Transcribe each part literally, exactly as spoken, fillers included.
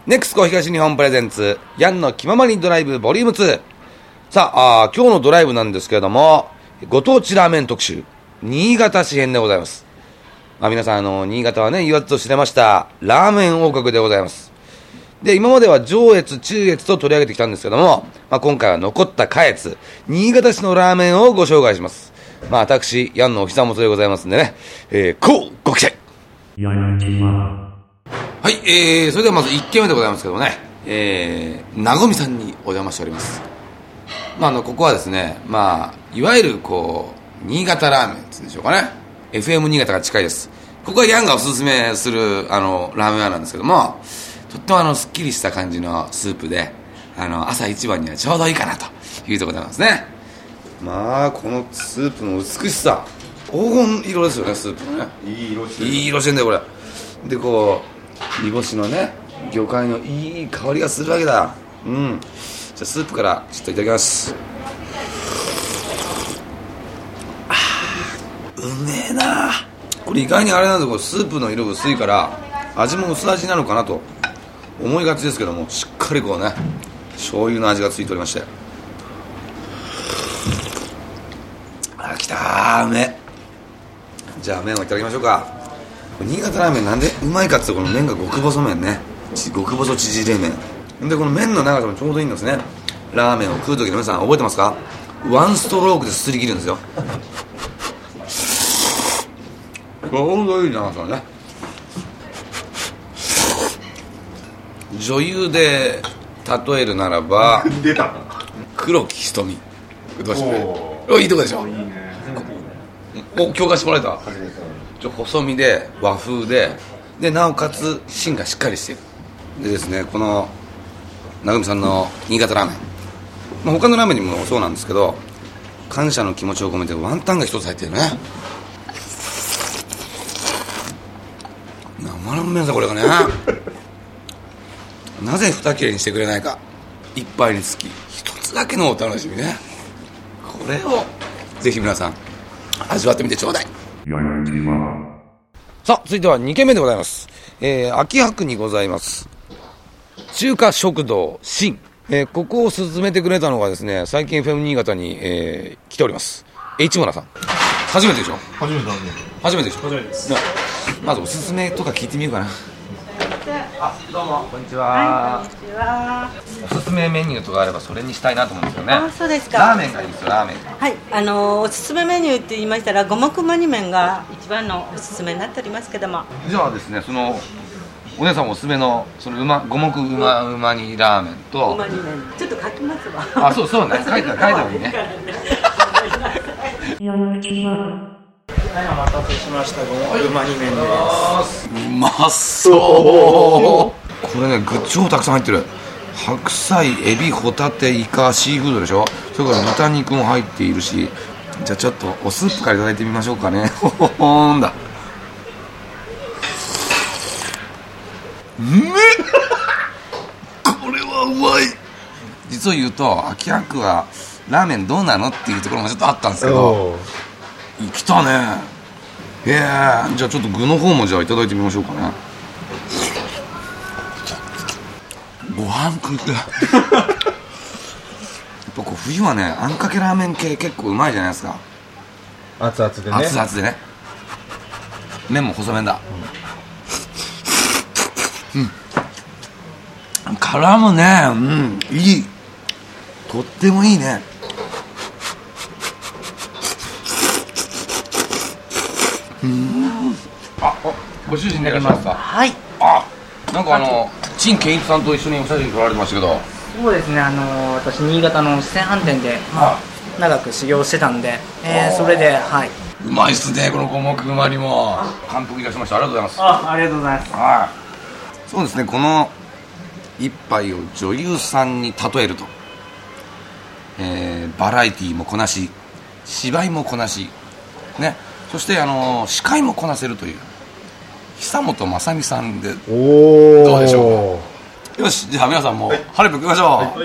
ネクスコ東日本プレゼンツヤンの気ままにドライブボリュームツー。さあ、あ今日のドライブなんですけれども、ご当地ラーメン特集新潟市編でございます。まあ、皆さんあの新潟はね言わずと知れましたラーメン王国でございます。で今までは上越中越と取り上げてきたんですけども、まあ、今回は残った下越新潟市のラーメンをご紹介します。まあ私ヤンのお膝元でございますんでね、えー、こうご期待。はい、えー、それではまずいっけんめでございますけどもね、えー、なごみさんにお邪魔しております。まあ、あのここはですね、まあ、いわゆるこう新潟ラーメンって言うんでしょうかね、 エフエム 新潟が近いです。ここはヤンがおすすめするあのラーメン屋なんですけども、とってもあのすっきりした感じのスープで、あの朝一番にはちょうどいいかなというところなんですね。まあこのスープの美しさ、黄金色ですよね、スープのね。いい色してる、いい色してんだよこれで。こう煮干しのね魚介のいい香りがするわけだ。うん。じゃあスープからちょっといただきます。あーうめえな。これ意外にあれなんですよ、スープの色薄いから味も薄味なのかなと思いがちですけども、しっかりこうね醤油の味がついておりまして、あきたー、うめえ。じゃあ麺をいただきましょうか。新潟ラーメンなんでうまいかっていうと、この麺が極細麺ね、極細縮れ麺で、この麺の長さもちょうどいいんですね。ラーメンを食う時の皆さん覚えてますか？ワンストロークですすり切るんですよ。ちょうどいい長さね。女優で例えるならば出た黒木瞳。どうしておいいとこでしょ。いいね。お共感してもらえた。ちょ細身で和風ででなおかつ芯がしっかりしている。でですね、このなぐみさんの新潟ラーメン、まあ、他のラーメンにもそうなんですけど、感謝の気持ちを込めてワンタンが一つ入ってるね。生ラーメンだこれがねなぜ二切れにしてくれないか。一杯につき一つだけのお楽しみね。これをぜひ皆さん味わってみてちょうだい。さあ続いてはにけんめでございます。えー、秋葉区にございます中華食堂新、えー、ここを勧めてくれたのがですね、最近 エフエム 新潟に、えー、来ております H 村さん。初めてでしょ。 初めてだね。 初めてでしょ。 初めてです。 まずおすすめとか聞いてみようかな。あ、どうもこんにちは。 はい、こんにちは。 おすすめメニューとかあればそれにしたいなと思うんですよね。 あ、そうですか。 ラーメンがいいですよ、ラーメン。 はい、あのおすすめメニューって言いましたら五目マニ麺が一番のおすすめになっておりますけども。 じゃあですね、そのお姉さんおすすめのそのうま五目うまうま煮ラーメンと。 うま煮麺ちょっと書きますわ。 あ、そうそうね、書いた書いた方がいいね。 はい、お待たせしました。五目うま煮麺です。 うまそう。これね、具超たくさん入ってる。白菜、エビ、ホタテ、イカ、シーフードでしょ。それから豚肉も入っているし、じゃあちょっとおスープからいただいてみましょうかね。ほほほんだ。うめえこれはうまい。実を言うと秋葉区はラーメンどうなのっていうところもちょっとあったんですけど、来たね。へえ。じゃあちょっと具の方もじゃあいただいてみましょうかね。ご飯食ってやっぱこう冬はね、あんかけラーメン系結構うまいじゃないですか。 熱々でね。 熱々でね。麺も細麺だ。うん、うん、絡むね。うん、いい。とってもいいね。うん。あ、ご主人になりました。 はい。 あ、なんかあの陳健一さんと一緒にお写真撮られてましたけど。 そうですね。あの私新潟の四川飯店で、まあ、長く修行してたんで、えー、それではい。 うまいっすね、この五目うま煮も。感服いたしました。ありがとうございます。 あ、ありがとうございます。 はい。そうですね、この一杯を女優さんに例えると、えー、バラエティーもこなし、芝居もこなし、ね、そしてあの司会もこなせるという久本雅美さんで、 おどうでしょう。よし、じゃあ皆さんも晴れていきましょう。はい、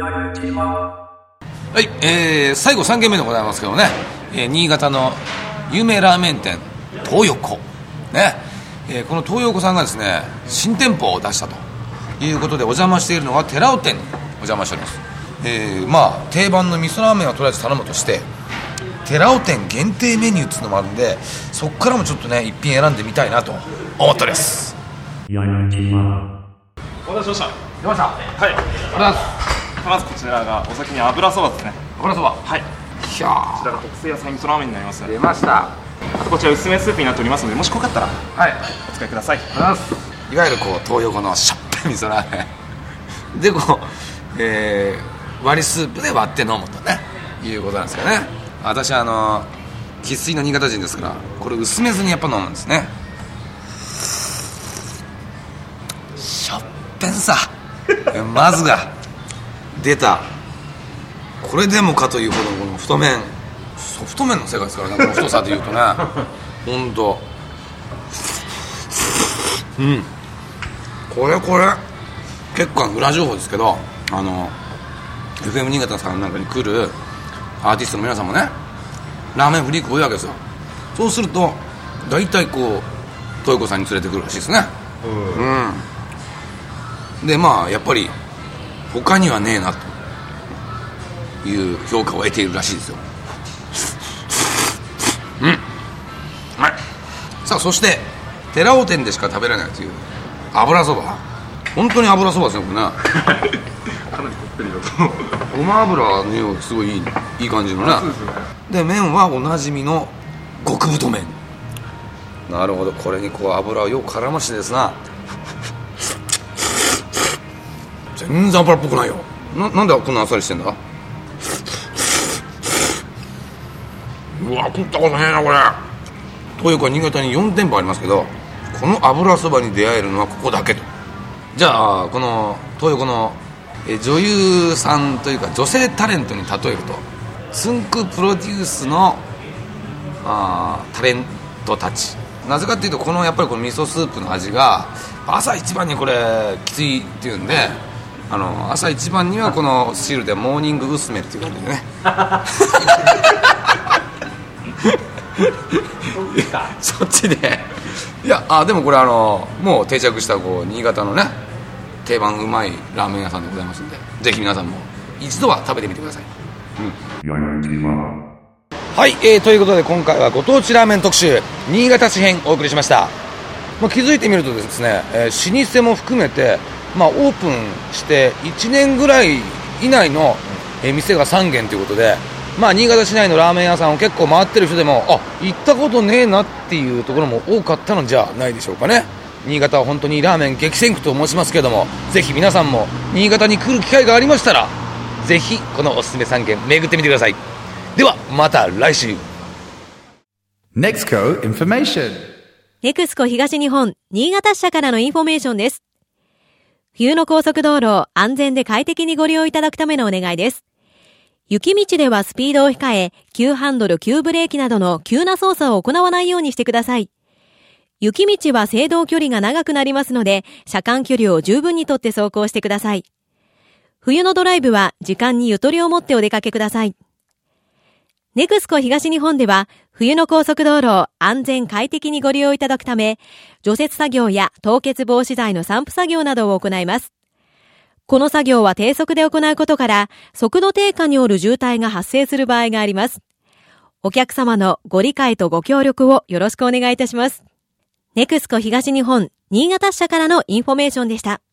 はい、えー、最後さんけんめでございますけどね、えー、新潟の有名ラーメン店東横ね、えー、この東横さんがですね新店舗を出したということでお邪魔しているのは寺尾店にお邪魔しております。えー、まあ定番の味噌ラーメンをとりあえず頼むとして寺尾店限定メニューっていうのもあるんで、そこからもちょっとね一品選んでみたいなと思っております。 お待たせしました。 出ました。 はい。 ありがとうございます。 まずこちらがお先に油そばですね。 油そば。 はい。 ひゃこちらが特製野菜味噌ラーメンになります。 出ました。 あとこちら薄めスープになっておりますので、もし濃かったらはいお使いください。 ありがとうございます。いわゆるこう東横のしょっぱい味噌ラーメンでこう、えー、割りスープで割って飲むとねいうことなんですよね。私はあの生粋の新潟人ですから、これ薄めずにやっぱ飲むんですね。しょっぺんさまずが出た。これでもかというほどこの太麺、ソフト麺の世界ですからね、この太さでいうとねほんとうん、これこれ結構裏情報ですけど、あの エフエム 新潟さんなんかに来るアーティストの皆さんもねラーメンフリーク多いわけですよ。そうすると大体こうトヨコさんに連れてくるらしいですね。うん、うん、でまあやっぱり他にはねえなという評価を得ているらしいですよ。うん、はい。さあそして寺尾店でしか食べられないという油そば。本当に油そばですよこれねかなりこってりだとごま油の匂いがすごいいい、いい感じのね。 そうですね。 で麺はおなじみの極太麺。なるほど、これにこう油をよく絡ましてですな。全然油っぽくないよ。 な, なんでこんなあっさりしてんだ。うわ食ったことねえなこれ。東横は新潟によん店舗ありますけど、この油そばに出会えるのはここだけと。じゃあこの東横のえ女優さんというか女性タレントに例えると、つんくプロデュースのあタレントたち。なぜかっていうと、このやっぱりこの味噌スープの味が朝一番にこれきついっていうんで、あの朝一番にはこの汁でモーニング薄めっていう感じでねそっちでいやあでもこれあのもう定着したこう新潟のね定番うまいラーメン屋さんでございますんで、ぜひ皆さんも一度は食べてみてください。うん、はい、えー、ということで今回はご当地ラーメン特集新潟市編お送りしました。まあ、気づいてみるとですね、えー、老舗も含めて、まあ、オープンしていちねんぐらい以内の、えー、店がさん軒ということで、まあ、新潟市内のラーメン屋さんを結構回ってる人でも、あ、行ったことねえなっていうところも多かったのじゃないでしょうかね。新潟は本当にラーメン激戦区と申しますけれども、ぜひ皆さんも新潟に来る機会がありましたら、ぜひこのおすすめさん軒巡ってみてください。ではまた来週。 ネクスコ Information。 ネクスコ東日本新潟支社からのインフォメーションです。冬の高速道路を安全で快適にご利用いただくためのお願いです。雪道ではスピードを控え、急ハンドル、急ブレーキなどの急な操作を行わないようにしてください。雪道は制動距離が長くなりますので、車間距離を十分にとって走行してください。冬のドライブは時間にゆとりを持ってお出かけください。ネクスコ東日本では、冬の高速道路を安全快適にご利用いただくため、除雪作業や凍結防止剤の散布作業などを行います。この作業は低速で行うことから、速度低下による渋滞が発生する場合があります。お客様のご理解とご協力をよろしくお願いいたします。ネクスコ東日本新潟支社からのインフォメーションでした。